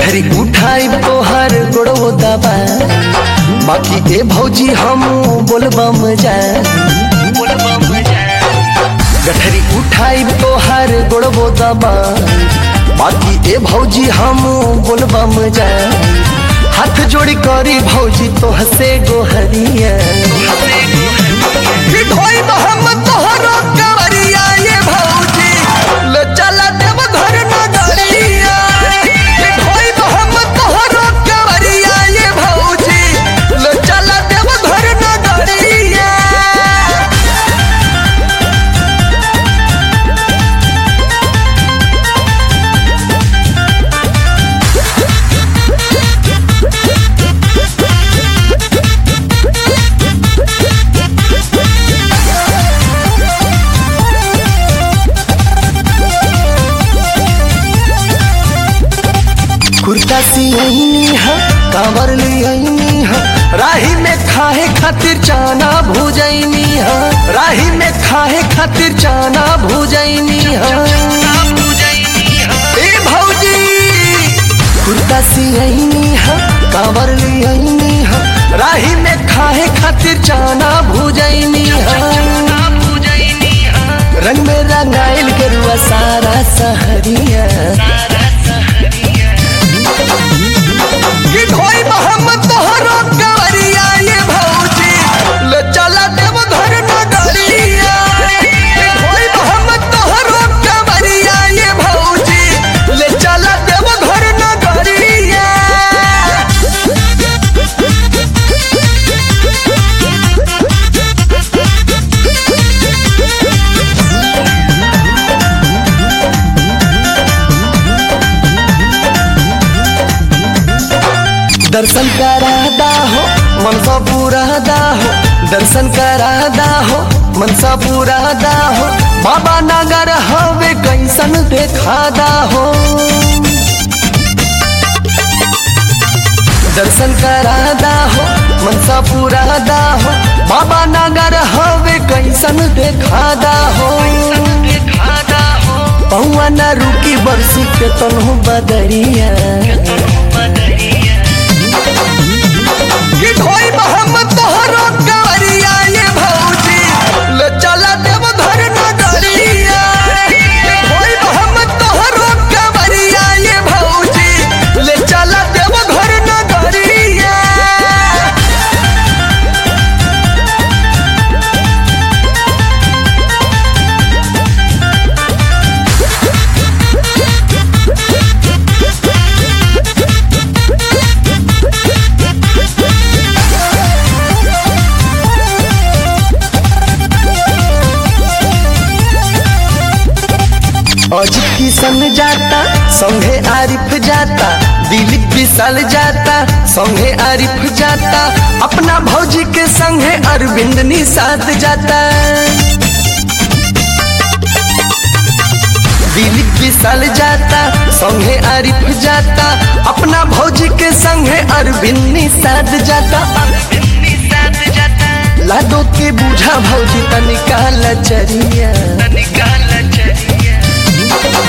गठरी उठाई तोहर गोड़ो दबा बाकी ए भौजी हम बोलबम जा गठरी उठाई तोहर गोड़ो दबा बाकी ए भौजी हम बोलबम जा हाथ जोड़ी करी भौजी तोह से गोहरिया हम तोहरो कवरिया ये भौजी ले चला देव घर नगरिया हम तोहरो कवरिया ये भौजी ले चला देव घर नगरिया। कुर्ता सियनी है कांवर लियनी है राही में खाए खातिर चाना भुजैनी है राही में खाए खातिर चाना भुजैनी है ए भौजी कुर्ता सियनी है कांवर लियनी है राही में खाए खातिर चाना भुजैनी है रंग में रंगाइल गरुआ सारा सहरिया मोहम्मद तोहरो कवरिया ये भौजी ले चला देव घर नगरिया मोहम्मद तोहरो कवरिया ये भौजी ले चला देव घर नगरिया। दर्शन करादा हो मनसा पुरादा हो दर्शन करादा हो मनसा पुरादा हो बाबा नगर हवे कैसन देखादा हो दर्शन करादा हो मनसा पुरादा हो बाबा नगर हवे कैसन देखादा हो पौआ न रुकी बरसी के तनहु बदरिया मोहम्मद तोहरो कवरिया ये भौजी ले चला देव घर नगरिया मोहम्मद तोहरो कवरिया ये भौजी ले चला देव घर नगरिया। अजित किशन जाता संगे आरिफ जाता दिलीप विशाल जाता संगे आरिफ जाता अपना भौजी के संगे अरविंद निषाद जाता दिलीप विशाल जाता संगे आरिफ जाता अपना भौजी के संगे अरविंद निषाद जाता लाडो के बूझा भौजी तनिका लचरिया